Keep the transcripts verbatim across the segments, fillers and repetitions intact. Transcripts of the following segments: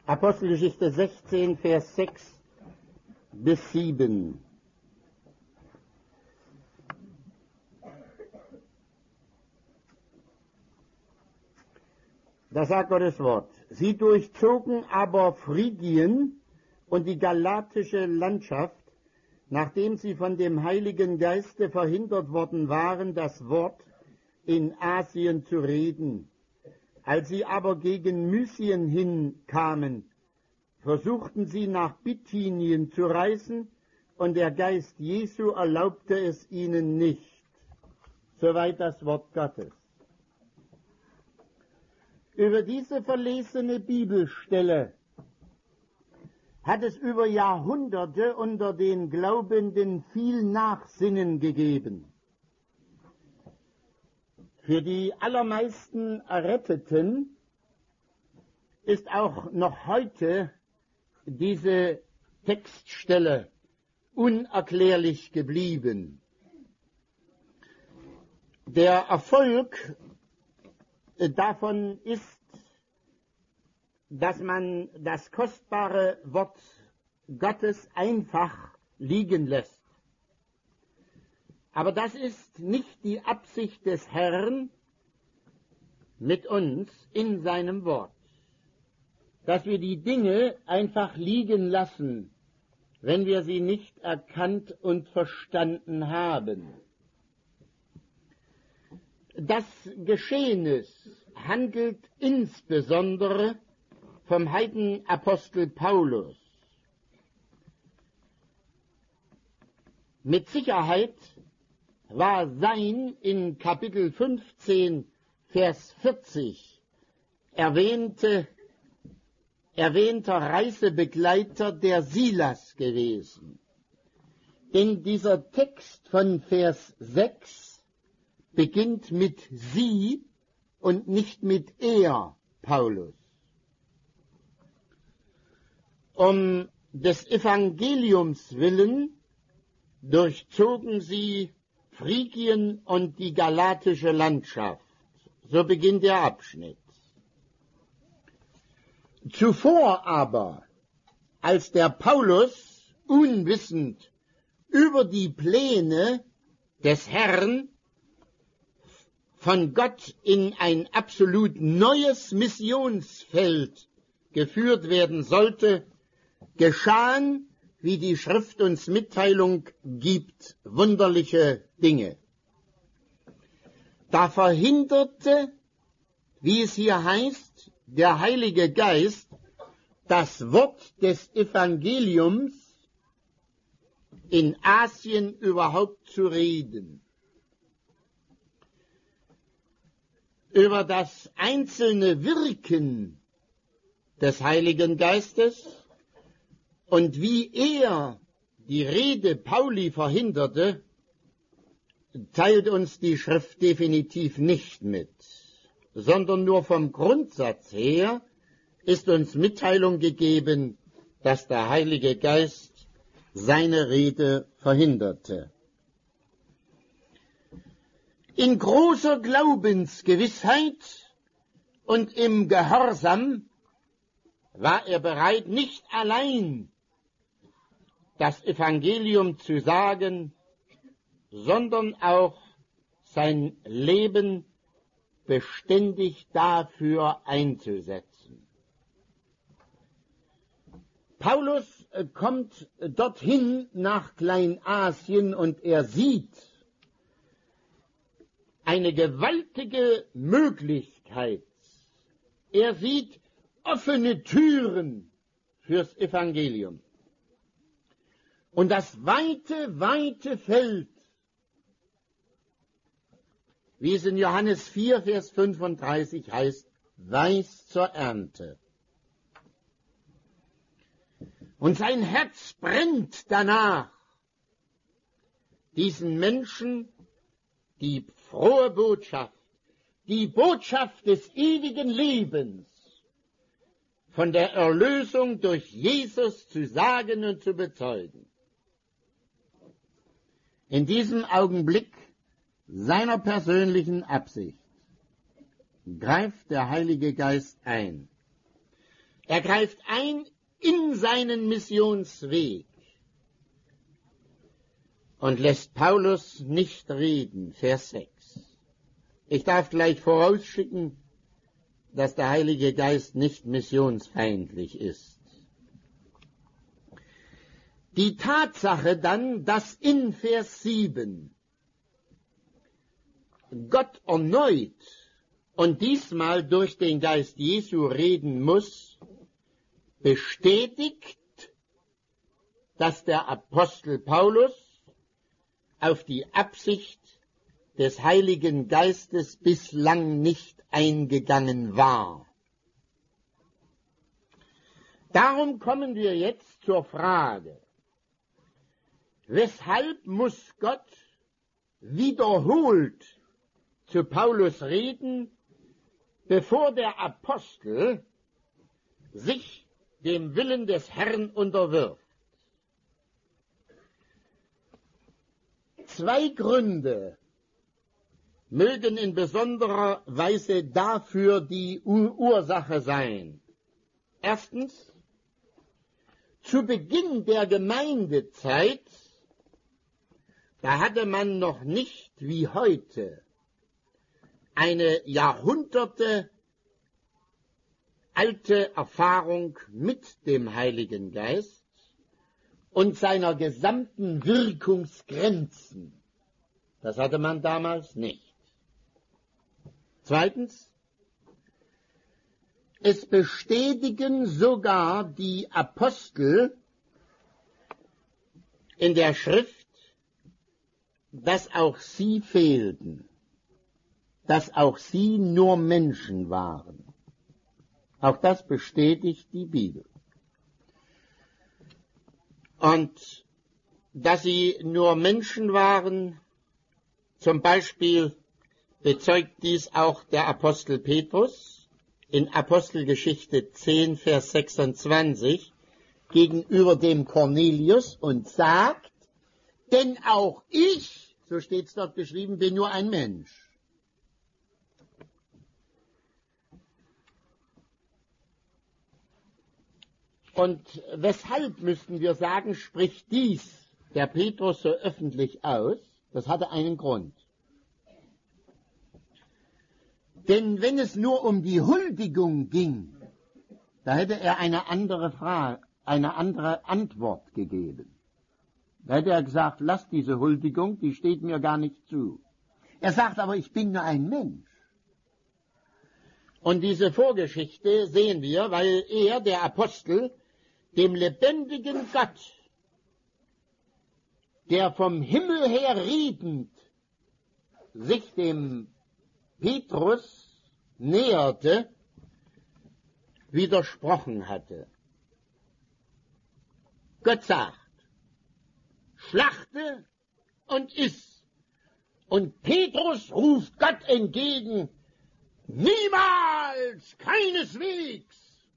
Apostelgeschichte sechzehn, Vers sechs bis sieben. Da sagt Gottes Wort: Sie durchzogen aber Phrygien und die galatische Landschaft, nachdem sie von dem Heiligen Geiste verhindert worden waren, das Wort in Asien zu reden. Als sie aber gegen Mysien hinkamen, versuchten sie nach Bithynien zu reisen, und der Geist Jesu erlaubte es ihnen nicht. Soweit das Wort Gottes. Über diese verlesene Bibelstelle hat es über Jahrhunderte unter den Glaubenden viel Nachsinnen gegeben. Für die allermeisten Erretteten ist auch noch heute diese Textstelle unerklärlich geblieben. Der Erfolg davon ist, dass man das kostbare Wort Gottes einfach liegen lässt. Aber das ist nicht die Absicht des Herrn mit uns in seinem Wort, dass wir die Dinge einfach liegen lassen, wenn wir sie nicht erkannt und verstanden haben. Das Geschehnis handelt insbesondere vom Heidenapostel Paulus. Mit Sicherheit war sein in Kapitel fünfzehn, Vers vierzig erwähnte, erwähnter Reisebegleiter der Silas gewesen. Denn dieser Text von Vers sechs beginnt mit sie und nicht mit er, Paulus. Um des Evangeliums willen durchzogen sie Phrygien und die galatische Landschaft. So beginnt der Abschnitt. Zuvor aber, als der Paulus unwissend über die Pläne des Herrn von Gott in ein absolut neues Missionsfeld geführt werden sollte, geschahen, wie die Schrift uns Mitteilung gibt, wunderliche Dinge. Da verhinderte, wie es hier heißt, der Heilige Geist das Wort des Evangeliums in Asien überhaupt zu reden. Über das einzelne Wirken des Heiligen Geistes und wie er die Rede Pauli verhinderte, teilt uns die Schrift definitiv nicht mit, sondern nur vom Grundsatz her ist uns Mitteilung gegeben, dass der Heilige Geist seine Rede verhinderte. In großer Glaubensgewissheit und im Gehorsam war er bereit, nicht allein das Evangelium zu sagen, sondern auch sein Leben beständig dafür einzusetzen. Paulus kommt dorthin nach Kleinasien und er sieht eine gewaltige Möglichkeit. Er sieht offene Türen fürs Evangelium. Und das weite, weite Feld, wie es in Johannes vier, Vers fünfunddreißig heißt, weiß zur Ernte. Und sein Herz brennt danach, diesen Menschen die frohe Botschaft, die Botschaft des ewigen Lebens von der Erlösung durch Jesus zu sagen und zu bezeugen. In diesem Augenblick seiner persönlichen Absicht greift der Heilige Geist ein. Er greift ein in seinen Missionsweg und lässt Paulus nicht reden. Vers sechs. Ich darf gleich vorausschicken, dass der Heilige Geist nicht missionsfeindlich ist. Die Tatsache dann, dass in Vers sieben Gott erneut und diesmal durch den Geist Jesu reden muss, bestätigt, dass der Apostel Paulus auf die Absicht des Heiligen Geistes bislang nicht eingegangen war. Darum kommen wir jetzt zur Frage, weshalb muss Gott wiederholt zu Paulus reden, bevor der Apostel sich dem Willen des Herrn unterwirft? Zwei Gründe mögen in besonderer Weise dafür die Ursache sein. Erstens, zu Beginn der Gemeindezeit, da hatte man noch nicht wie heute eine Jahrhunderte alte Erfahrung mit dem Heiligen Geist und seiner gesamten Wirkungsgrenzen. Das hatte man damals nicht. Zweitens, es bestätigen sogar die Apostel in der Schrift, dass auch sie fehlten, dass auch sie nur Menschen waren. Auch das bestätigt die Bibel. Und dass sie nur Menschen waren, zum Beispiel bezeugt dies auch der Apostel Petrus in Apostelgeschichte zehn, Vers sechsundzwanzig gegenüber dem Cornelius und sagt, denn auch ich, so steht es dort geschrieben, bin nur ein Mensch. Und weshalb, müssten wir sagen, spricht dies der Petrus so öffentlich aus? Das hatte einen Grund. Denn wenn es nur um die Huldigung ging, da hätte er eine andere Frage, eine andere Antwort gegeben. Da hätte er gesagt, lass diese Huldigung, die steht mir gar nicht zu. Er sagt aber, ich bin nur ein Mensch. Und diese Vorgeschichte sehen wir, weil er, der Apostel, dem lebendigen Gott, der vom Himmel her redend sich dem Petrus näherte, widersprochen hatte. Gott sagt, schlachte und iss. Und Petrus ruft Gott entgegen, niemals, keineswegs.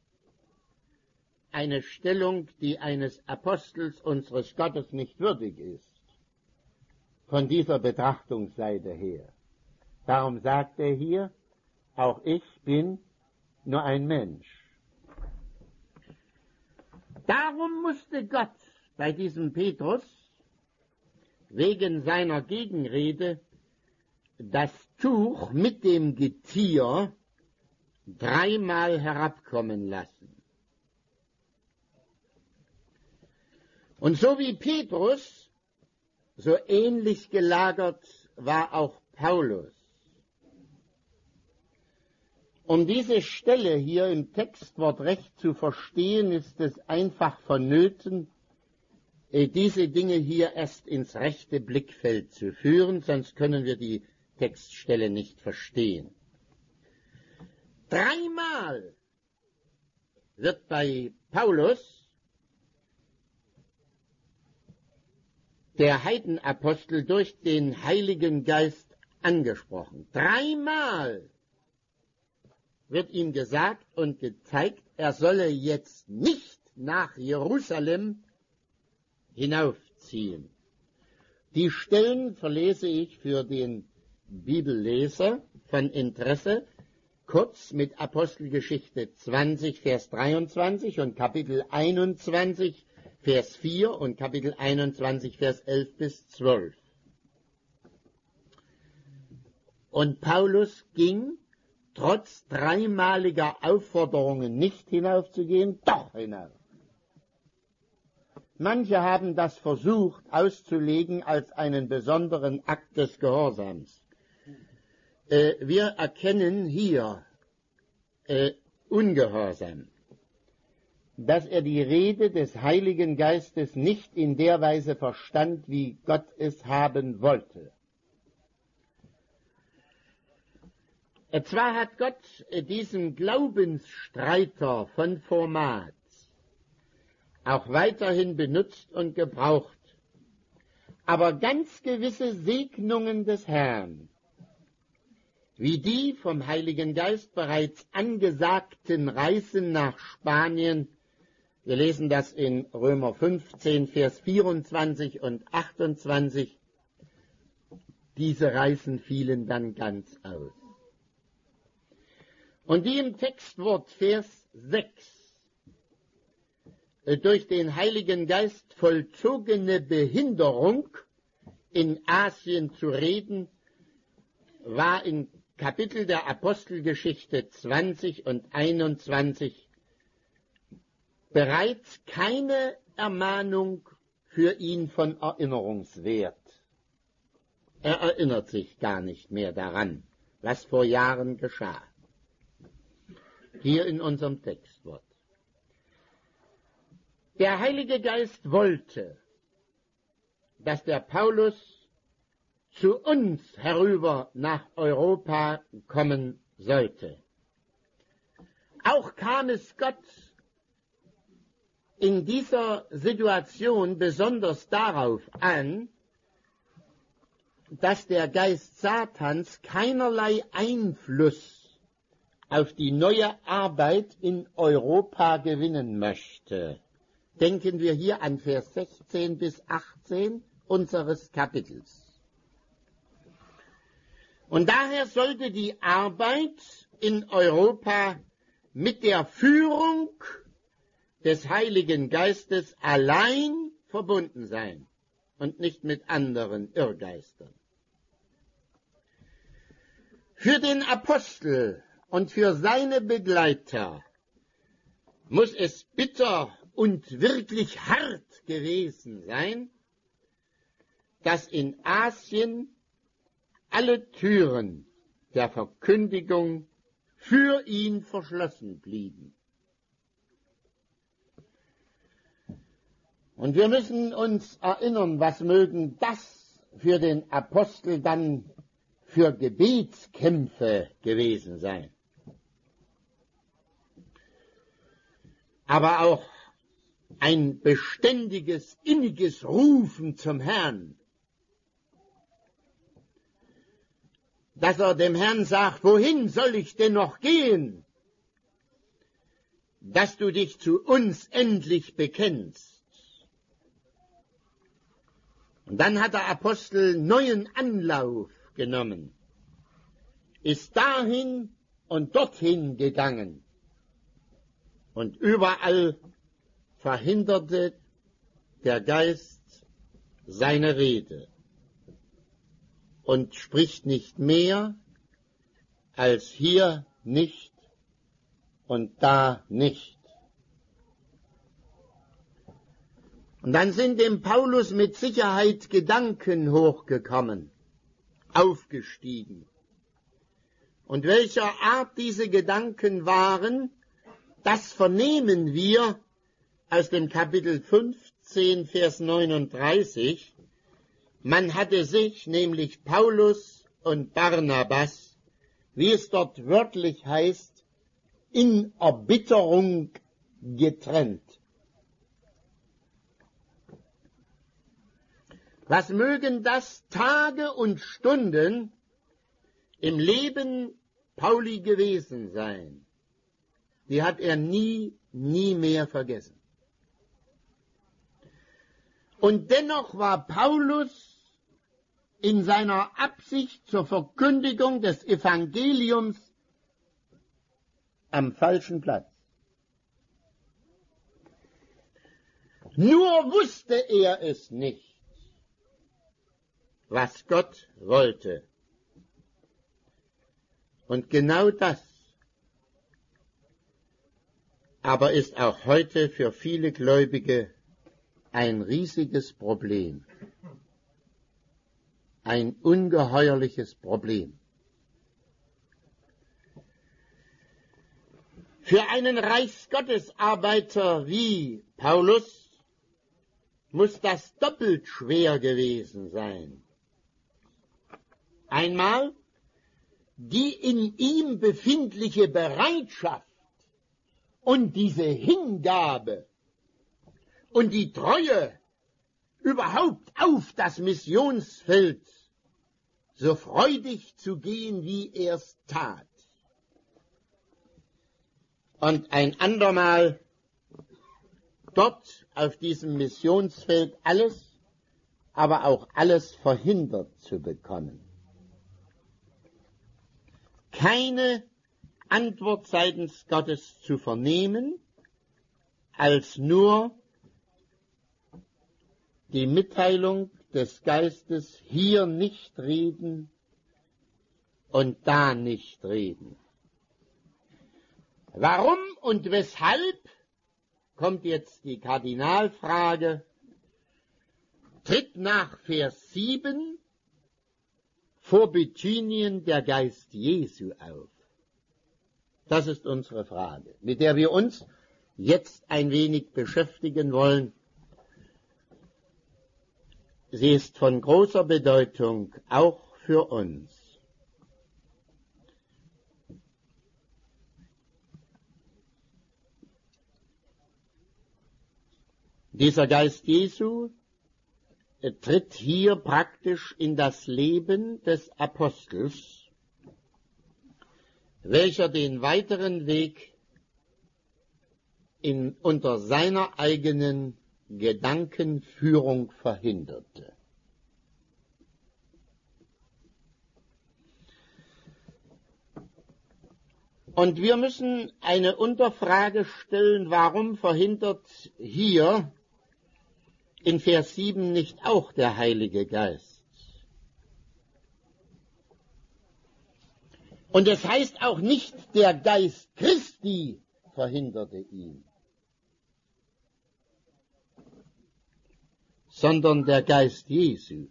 Eine Stellung, die eines Apostels unseres Gottes nicht würdig ist, von dieser Betrachtungsseite her. Darum sagt er hier, auch ich bin nur ein Mensch. Darum musste Gott bei diesem Petrus wegen seiner Gegenrede das Tuch mit dem Getier dreimal herabkommen lassen. Und so wie Petrus, so ähnlich gelagert war auch Paulus. Um diese Stelle hier im Textwort recht zu verstehen, ist es einfach vonnöten, diese Dinge hier erst ins rechte Blickfeld zu führen, sonst können wir die Textstelle nicht verstehen. Dreimal wird bei Paulus der Heidenapostel durch den Heiligen Geist angesprochen. Dreimal wird ihm gesagt und gezeigt, er solle jetzt nicht nach Jerusalem hinaufziehen. Die Stellen verlese ich für den Bibelleser von Interesse, kurz mit Apostelgeschichte zwanzig, Vers dreiundzwanzig und Kapitel einundzwanzig, Vers vier und Kapitel einundzwanzig, Vers elf bis zwölf. Und Paulus ging, trotz dreimaliger Aufforderungen nicht hinaufzugehen, doch hinauf. Manche haben das versucht auszulegen als einen besonderen Akt des Gehorsams. Äh, wir erkennen hier äh, Ungehorsam, dass er die Rede des Heiligen Geistes nicht in der Weise verstand, wie Gott es haben wollte. Äh, zwar hat Gott äh, diesen Glaubensstreiter von Format auch weiterhin benutzt und gebraucht, aber ganz gewisse Segnungen des Herrn, wie die vom Heiligen Geist bereits angesagten Reisen nach Spanien, wir lesen das in Römer fünfzehn, Vers vierundzwanzig und achtundzwanzig, diese Reisen fielen dann ganz aus. Und die im Textwort Vers sechs durch den Heiligen Geist vollzogene Behinderung in Asien zu reden, war in Kapitel der Apostelgeschichte zwanzig und einundzwanzig bereits keine Ermahnung für ihn von Erinnerungswert. Er erinnert sich gar nicht mehr daran, was vor Jahren geschah. Hier in unserem Textwort. Der Heilige Geist wollte, dass der Paulus zu uns herüber nach Europa kommen sollte. Auch kam es Gott in dieser Situation besonders darauf an, dass der Geist Satans keinerlei Einfluss auf die neue Arbeit in Europa gewinnen möchte. Denken wir hier an Vers sechzehn bis achtzehn unseres Kapitels. Und daher sollte die Arbeit in Europa mit der Führung des Heiligen Geistes allein verbunden sein und nicht mit anderen Irrgeistern. Für den Apostel und für seine Begleiter muss es bitter und wirklich hart gewesen sein, dass in Asien alle Türen der Verkündigung für ihn verschlossen blieben. Und wir müssen uns erinnern, was mögen das für den Apostel dann für Gebetskämpfe gewesen sein. Aber auch ein beständiges, inniges Rufen zum Herrn, dass er dem Herrn sagt, wohin soll ich denn noch gehen, dass du dich zu uns endlich bekennst. Und dann hat der Apostel neuen Anlauf genommen, ist dahin und dorthin gegangen und überall verhinderte der Geist seine Rede und spricht nicht mehr als hier nicht und da nicht. Und dann sind dem Paulus mit Sicherheit Gedanken hochgekommen, aufgestiegen. Und welcher Art diese Gedanken waren, das vernehmen wir aus dem Kapitel fünfzehn, Vers neununddreißig. Man hatte sich, nämlich Paulus und Barnabas, wie es dort wörtlich heißt, in Erbitterung getrennt. Was mögen das Tage und Stunden im Leben Pauli gewesen sein? Die hat er nie, nie mehr vergessen. Und dennoch war Paulus in seiner Absicht zur Verkündigung des Evangeliums am falschen Platz. Nur wusste er es nicht, was Gott wollte. Und genau das aber ist auch heute für viele Gläubige ein riesiges Problem, ein ungeheuerliches Problem. Für einen Reichsgottesarbeiter wie Paulus muss das doppelt schwer gewesen sein. Einmal die in ihm befindliche Bereitschaft und diese Hingabe und die Treue überhaupt auf das Missionsfeld so freudig zu gehen, wie er es tat. Und ein andermal dort auf diesem Missionsfeld alles, aber auch alles verhindert zu bekommen. Keine Antwort seitens Gottes zu vernehmen, als nur die Mitteilung des Geistes, hier nicht reden und da nicht reden. Warum und weshalb, kommt jetzt die Kardinalfrage, tritt nach Vers sieben vor Bithynien der Geist Jesu auf? Das ist unsere Frage, mit der wir uns jetzt ein wenig beschäftigen wollen. Sie ist von großer Bedeutung auch für uns. Dieser Geist Jesu tritt hier praktisch in das Leben des Apostels, welcher den weiteren Weg in, unter seiner eigenen Gedankenführung verhinderte. Und wir müssen eine Unterfrage stellen, warum verhindert hier in Vers sieben nicht auch der Heilige Geist? Und es heißt auch nicht, der Geist Christi verhinderte ihn, sondern der Geist Jesu.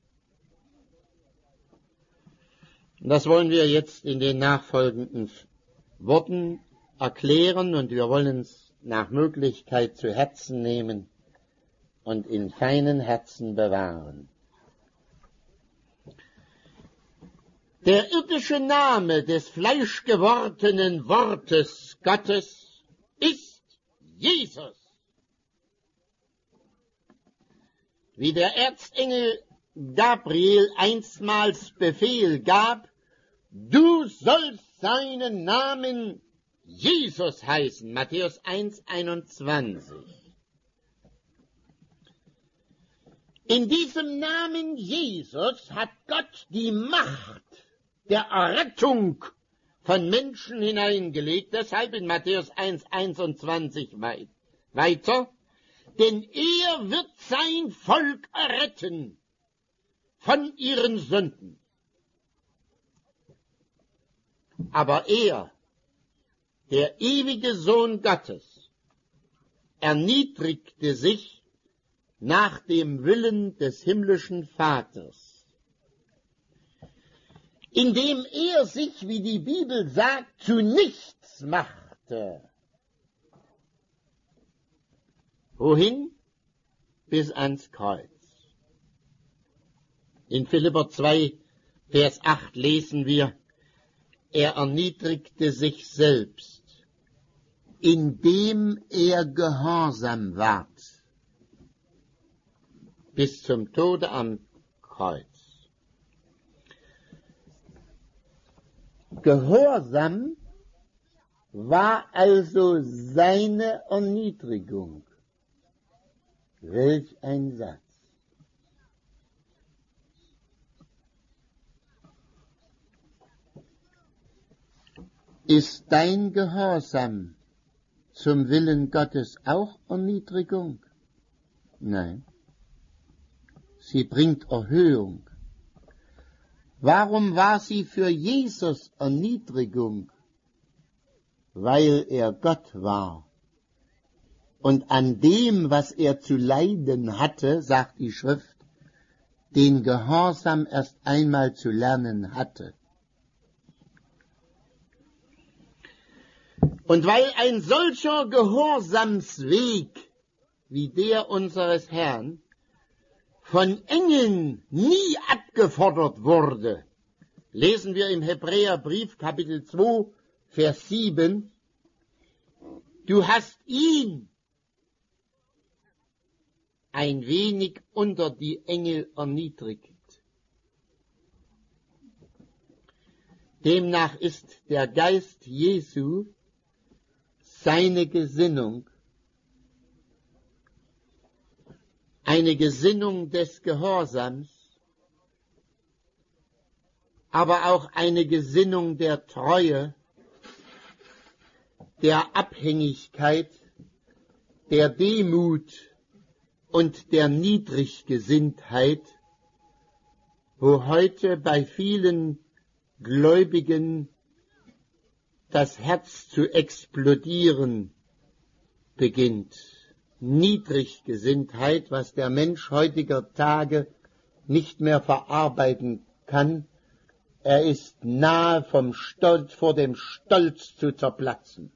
Und das wollen wir jetzt in den nachfolgenden Worten erklären, und wir wollen es nach Möglichkeit zu Herzen nehmen und in feinen Herzen bewahren. Der irdische Name des fleischgewordenen Wortes Gottes ist Jesus. Wie der Erzengel Gabriel einstmals Befehl gab, du sollst seinen Namen Jesus heißen, Matthäus eins einundzwanzig. In diesem Namen Jesus hat Gott die Macht der Errettung von Menschen hineingelegt, deshalb in Matthäus eins einundzwanzig weiter, denn er wird sein Volk erretten von ihren Sünden. Aber er, der ewige Sohn Gottes, erniedrigte sich nach dem Willen des himmlischen Vaters, indem er sich, wie die Bibel sagt, zu nichts machte. Wohin? Bis ans Kreuz. In Philipper zwei, Vers acht lesen wir, er erniedrigte sich selbst, indem er gehorsam ward, bis zum Tode am Kreuz. Gehorsam war also seine Erniedrigung. Welch ein Satz. Ist dein Gehorsam zum Willen Gottes auch Erniedrigung? Nein. Sie bringt Erhöhung. Warum war sie für Jesus Erniedrigung? Weil er Gott war. Und an dem, was er zu leiden hatte, sagt die Schrift, den Gehorsam erst einmal zu lernen hatte. Und weil ein solcher Gehorsamsweg wie der unseres Herrn von Engeln nie abgefordert wurde, lesen wir im Hebräerbrief Kapitel zwei, Vers sieben, du hast ihn ein wenig unter die Engel erniedrigt. Demnach ist der Geist Jesu seine Gesinnung, eine Gesinnung des Gehorsams, aber auch eine Gesinnung der Treue, der Abhängigkeit, der Demut und der Niedriggesinntheit, wo heute bei vielen Gläubigen das Herz zu explodieren beginnt. Niedriggesinntheit, was der Mensch heutiger Tage nicht mehr verarbeiten kann. Er ist nahe vom Stolz, vor dem Stolz zu zerplatzen.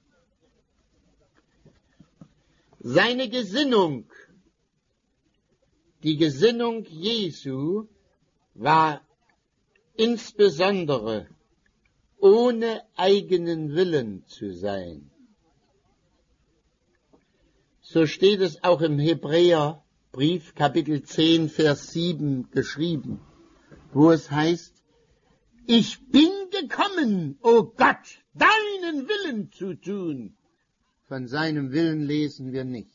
Seine Gesinnung, die Gesinnung Jesu, war insbesondere ohne eigenen Willen zu sein. So steht es auch im Hebräerbrief Kapitel zehn, Vers sieben geschrieben, wo es heißt, ich bin gekommen, o Gott, deinen Willen zu tun. Von seinem Willen lesen wir nichts.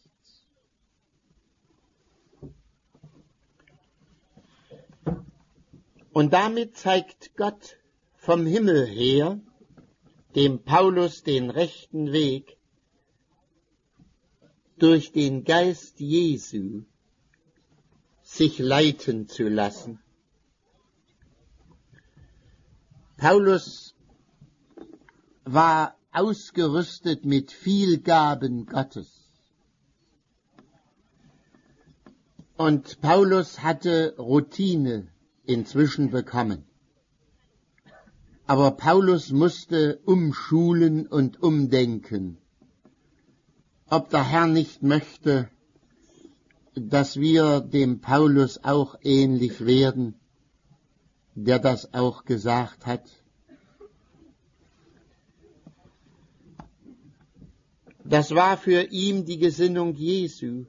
Und damit zeigt Gott vom Himmel her dem Paulus den rechten Weg, durch den Geist Jesu sich leiten zu lassen. Paulus war ausgerüstet mit viel Gaben Gottes. Und Paulus hatte Routine inzwischen bekommen. Aber Paulus musste umschulen und umdenken, ob der Herr nicht möchte, dass wir dem Paulus auch ähnlich werden, der das auch gesagt hat. Das war für ihn die Gesinnung Jesu,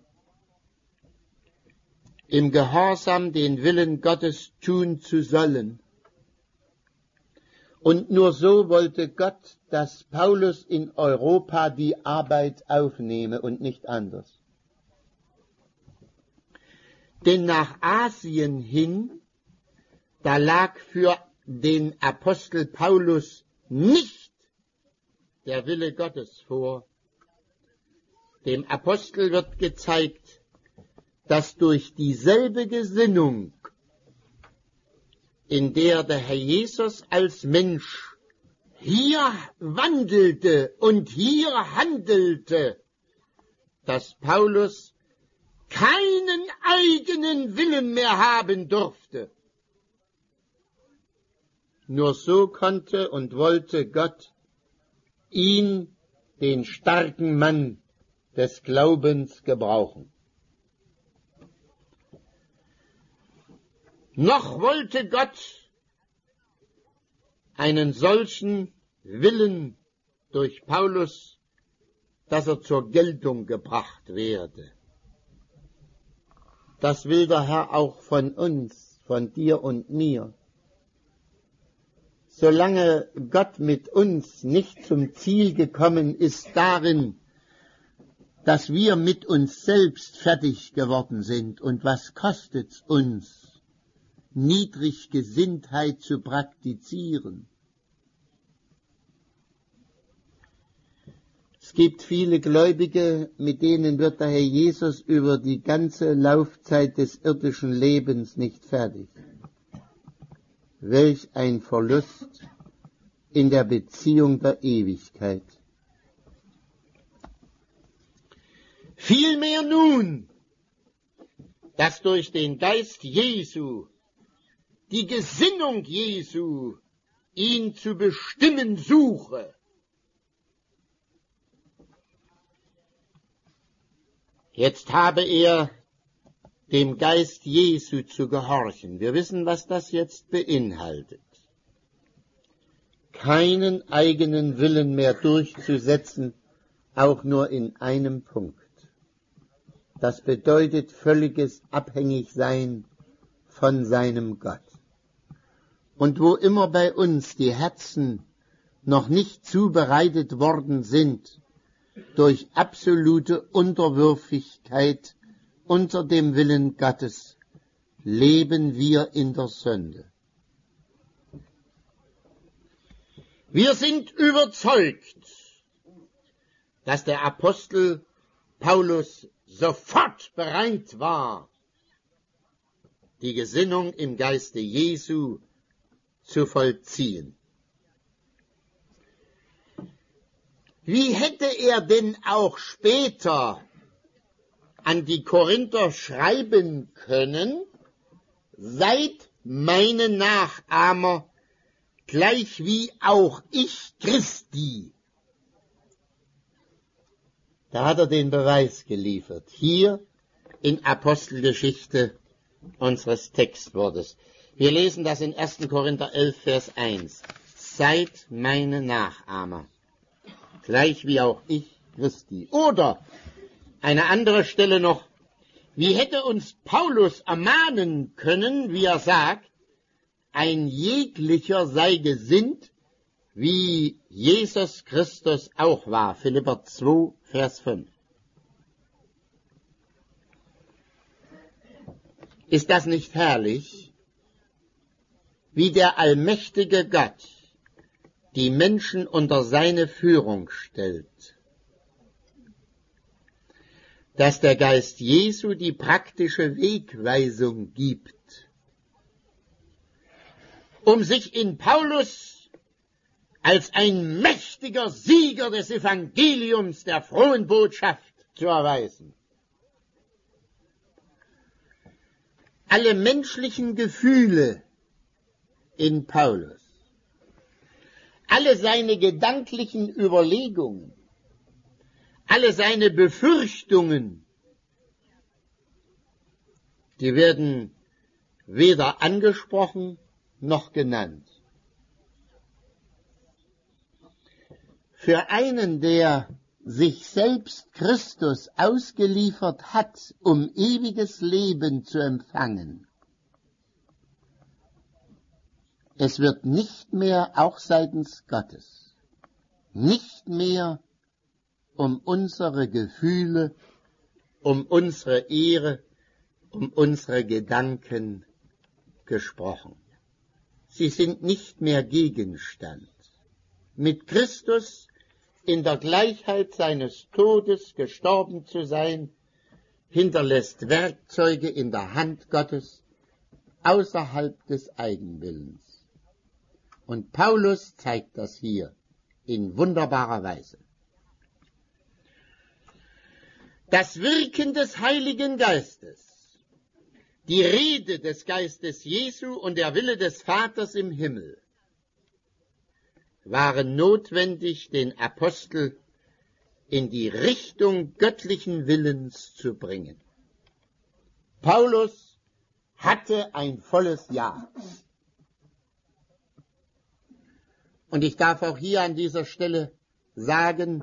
im Gehorsam den Willen Gottes tun zu sollen. Und nur so wollte Gott, dass Paulus in Europa die Arbeit aufnehme und nicht anders. Denn nach Asien hin, da lag für den Apostel Paulus nicht der Wille Gottes vor. Dem Apostel wird gezeigt, dass durch dieselbe Gesinnung, in der der Herr Jesus als Mensch hier wandelte und hier handelte, dass Paulus keinen eigenen Willen mehr haben durfte. Nur so konnte und wollte Gott ihn, den starken Mann des Glaubens, gebrauchen. Noch wollte Gott einen solchen Willen durch Paulus, dass er zur Geltung gebracht werde. Das will der Herr auch von uns, von dir und mir. Solange Gott mit uns nicht zum Ziel gekommen ist darin, dass wir mit uns selbst fertig geworden sind, und was kostet's uns, Niedriggesinntheit zu praktizieren. Es gibt viele Gläubige, mit denen wird der Herr Jesus über die ganze Laufzeit des irdischen Lebens nicht fertig. Welch ein Verlust in der Beziehung der Ewigkeit. Vielmehr nun, dass durch den Geist Jesu die Gesinnung Jesu ihn zu bestimmen suche. Jetzt habe er dem Geist Jesu zu gehorchen. Wir wissen, was das jetzt beinhaltet. Keinen eigenen Willen mehr durchzusetzen, auch nur in einem Punkt. Das bedeutet völliges Abhängigsein von seinem Gott. Und wo immer bei uns die Herzen noch nicht zubereitet worden sind, durch absolute Unterwürfigkeit unter dem Willen Gottes, leben wir in der Sünde. Wir sind überzeugt, dass der Apostel Paulus sofort bereit war, die Gesinnung im Geiste Jesu zu vollziehen. Wie hätte er denn auch später an die Korinther schreiben können, seid meine Nachahmer, gleich wie auch ich Christi? Da hat er den Beweis geliefert, hier in Apostelgeschichte unseres Textwortes. Wir lesen das in erster Korinther elf, Vers eins. Seid meine Nachahmer, gleich wie auch ich Christi. Oder eine andere Stelle noch, wie hätte uns Paulus ermahnen können, wie er sagt, ein jeglicher sei gesinnt, wie Jesus Christus auch war. Philipper zwei, Vers fünf. Ist das nicht herrlich, wie der allmächtige Gott die Menschen unter seine Führung stellt, dass der Geist Jesu die praktische Wegweisung gibt, um sich in Paulus als ein mächtiger Sieger des Evangeliums der frohen Botschaft zu erweisen. Alle menschlichen Gefühle in Paulus, alle seine gedanklichen Überlegungen, alle seine Befürchtungen, die werden weder angesprochen noch genannt. Für einen, der sich selbst Christus ausgeliefert hat, um ewiges Leben zu empfangen, es wird nicht mehr, auch seitens Gottes, nicht mehr um unsere Gefühle, um unsere Ehre, um unsere Gedanken gesprochen. Sie sind nicht mehr Gegenstand. Mit Christus in der Gleichheit seines Todes gestorben zu sein, hinterlässt Werkzeuge in der Hand Gottes außerhalb des Eigenwillens. Und Paulus zeigt das hier in wunderbarer Weise. Das Wirken des Heiligen Geistes, die Rede des Geistes Jesu und der Wille des Vaters im Himmel waren notwendig, den Apostel in die Richtung göttlichen Willens zu bringen. Paulus hatte ein volles Ja. Und ich darf auch hier an dieser Stelle sagen,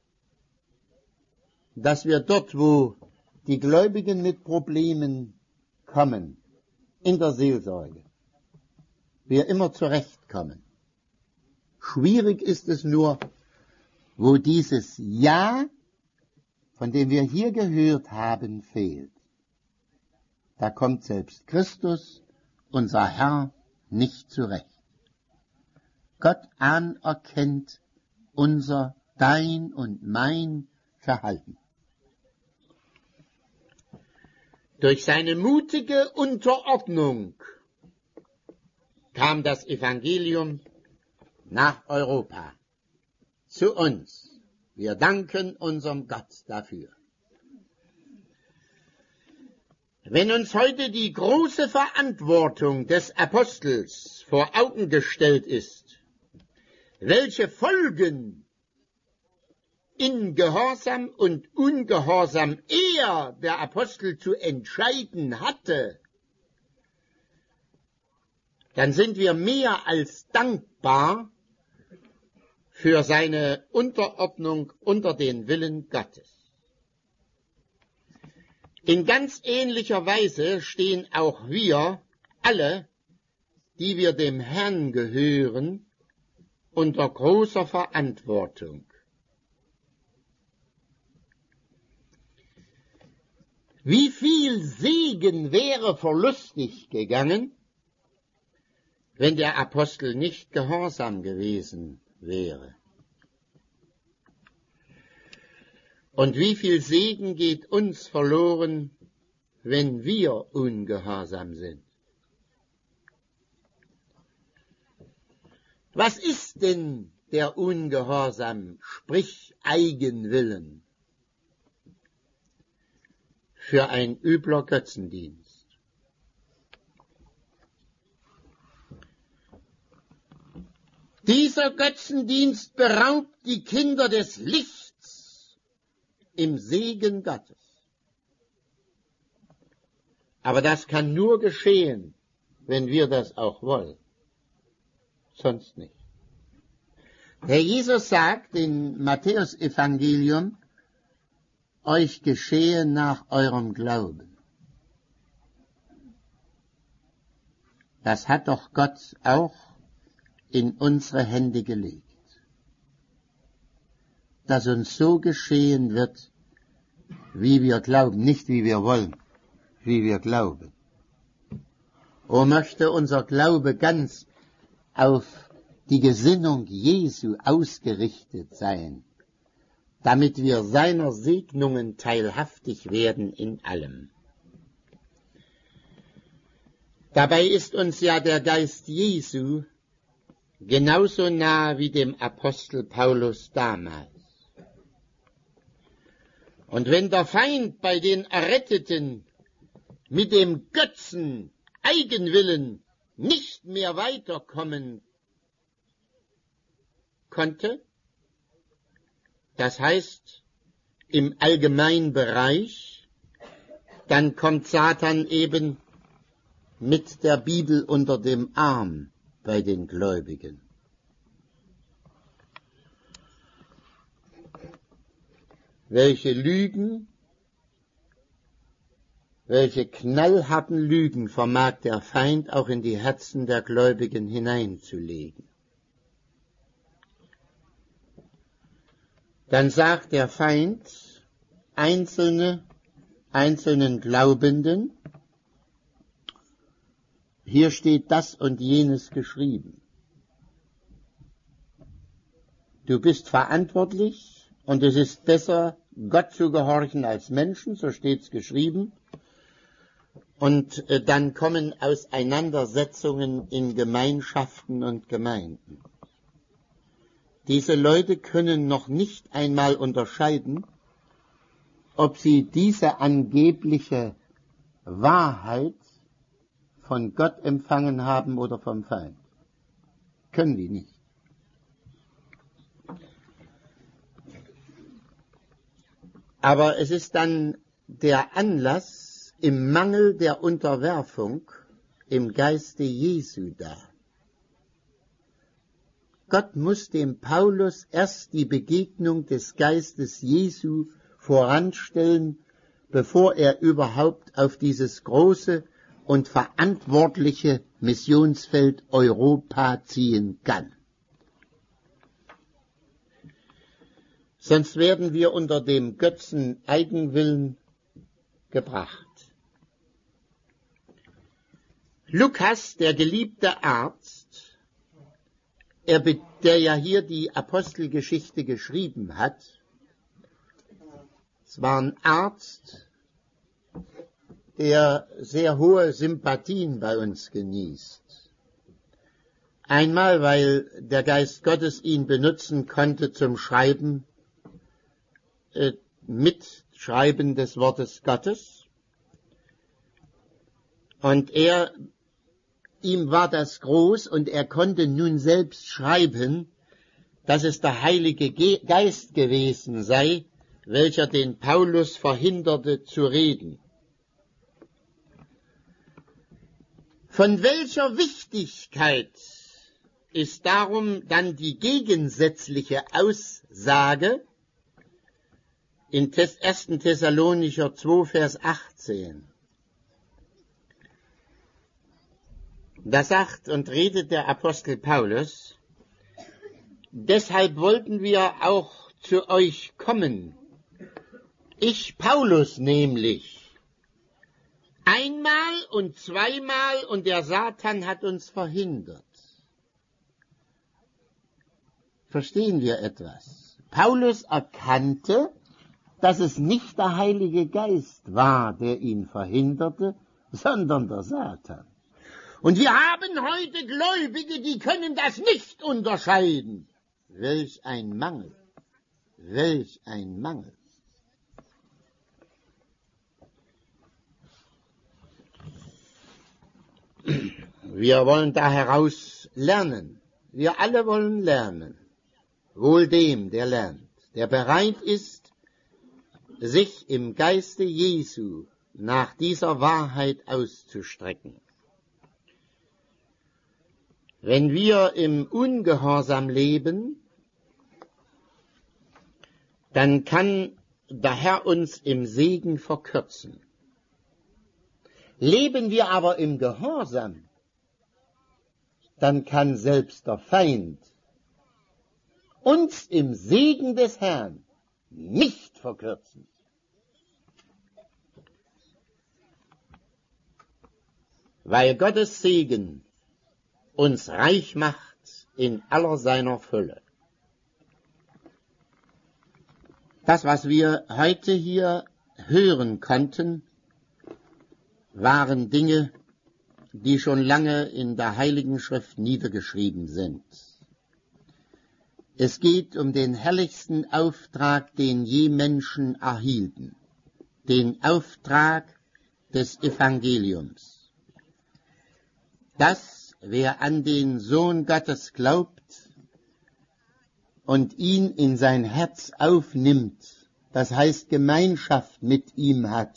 dass wir dort, wo die Gläubigen mit Problemen kommen, in der Seelsorge, wir immer zurechtkommen. Schwierig ist es nur, wo dieses Ja, von dem wir hier gehört haben, fehlt. Da kommt selbst Christus, unser Herr, nicht zurecht. Gott anerkennt unser dein und mein Verhalten. Durch seine mutige Unterordnung kam das Evangelium nach Europa, zu uns. Wir danken unserem Gott dafür. Wenn uns heute die große Verantwortung des Apostels vor Augen gestellt ist, welche Folgen in Gehorsam und Ungehorsam er, der Apostel, zu entscheiden hatte, dann sind wir mehr als dankbar für seine Unterordnung unter den Willen Gottes. In ganz ähnlicher Weise stehen auch wir alle, die wir dem Herrn gehören, unter großer Verantwortung. Wie viel Segen wäre verlustig gegangen, wenn der Apostel nicht gehorsam gewesen wäre? Und wie viel Segen geht uns verloren, wenn wir ungehorsam sind? Was ist denn der Ungehorsam, sprich Eigenwillen, für ein übler Götzendienst? Dieser Götzendienst beraubt die Kinder des Lichts im Segen Gottes. Aber das kann nur geschehen, wenn wir das auch wollen. Sonst nicht. Herr Jesus sagt im Matthäus-Evangelium, euch geschehe nach eurem Glauben. Das hat doch Gott auch in unsere Hände gelegt, dass uns so geschehen wird, wie wir glauben, nicht wie wir wollen, wie wir glauben. O möchte unser Glaube ganz auf die Gesinnung Jesu ausgerichtet sein, damit wir seiner Segnungen teilhaftig werden in allem. Dabei ist uns ja der Geist Jesu genauso nah wie dem Apostel Paulus damals. Und wenn der Feind bei den Erretteten mit dem Götzen Eigenwillen nicht mehr weiterkommen konnte, das heißt im Allgemeinbereich, dann kommt Satan eben mit der Bibel unter dem Arm bei den Gläubigen. Welche Lügen, welche knallharten Lügen vermag der Feind auch in die Herzen der Gläubigen hineinzulegen. Dann sagt der Feind einzelne, einzelnen Glaubenden, hier steht das und jenes geschrieben. Du bist verantwortlich und es ist besser, Gott zu gehorchen als Menschen, so steht's geschrieben. Und äh, dann kommen Auseinandersetzungen in Gemeinschaften und Gemeinden. Diese Leute können noch nicht einmal unterscheiden, ob sie diese angebliche Wahrheit von Gott empfangen haben oder vom Feind. Können die nicht. Aber es ist dann der Anlass im Mangel der Unterwerfung im Geiste Jesu da. Gott muss dem Paulus erst die Begegnung des Geistes Jesu voranstellen, bevor er überhaupt auf dieses große und verantwortliche Missionsfeld Europa ziehen kann. Sonst werden wir unter dem Götzen Eigenwillen gebracht. Lukas, der geliebte Arzt, er, der ja hier die Apostelgeschichte geschrieben hat. Es war ein Arzt, der sehr hohe Sympathien bei uns genießt. Einmal, weil der Geist Gottes ihn benutzen konnte zum Schreiben, äh, Mitschreiben des Wortes Gottes. Und er, ihm war das groß und er konnte nun selbst schreiben, dass es der Heilige Geist gewesen sei, welcher den Paulus verhinderte zu reden. Von welcher Wichtigkeit ist darum dann die gegensätzliche Aussage in erster Thessalonicher zwei, Vers achtzehn. Da sagt und redet der Apostel Paulus: Deshalb wollten wir auch zu euch kommen. Ich, Paulus nämlich, einmal und zweimal, und der Satan hat uns verhindert. Verstehen wir etwas? Paulus erkannte, dass es nicht der Heilige Geist war, der ihn verhinderte, sondern der Satan. Und wir haben heute Gläubige, die können das nicht unterscheiden. Welch ein Mangel, welch ein Mangel. Wir wollen da heraus lernen. Wir alle wollen lernen. Wohl dem, der lernt, der bereit ist, sich im Geiste Jesu nach dieser Wahrheit auszustrecken. Wenn wir im Ungehorsam leben, dann kann der Herr uns im Segen verkürzen. Leben wir aber im Gehorsam, dann kann selbst der Feind uns im Segen des Herrn nicht verkürzen. Weil Gottes Segen uns reich macht in aller seiner Fülle. Das, was wir heute hier hören konnten, waren Dinge, die schon lange in der Heiligen Schrift niedergeschrieben sind. Es geht um den herrlichsten Auftrag, den je Menschen erhielten, den Auftrag des Evangeliums. Dass wer an den Sohn Gottes glaubt und ihn in sein Herz aufnimmt, das heißt Gemeinschaft mit ihm hat,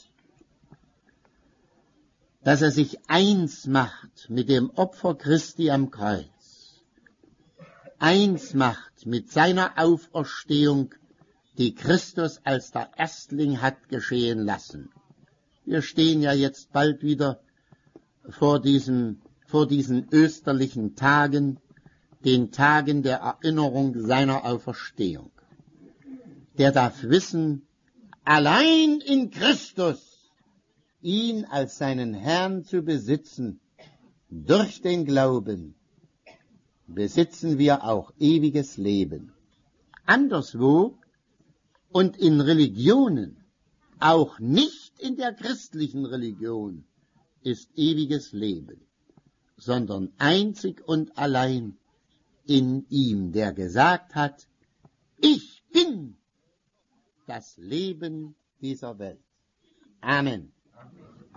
dass er sich eins macht mit dem Opfer Christi am Kreuz, eins macht mit seiner Auferstehung, die Christus als der Erstling hat geschehen lassen. Wir stehen ja jetzt bald wieder vor diesem, vor diesen österlichen Tagen, den Tagen der Erinnerung seiner Auferstehung. Der darf wissen, allein in Christus ihn als seinen Herrn zu besitzen, durch den Glauben, besitzen wir auch ewiges Leben. Anderswo und in Religionen, auch nicht in der christlichen Religion, ist ewiges Leben, sondern einzig und allein in ihm, der gesagt hat, ich bin das Leben dieser Welt. Amen.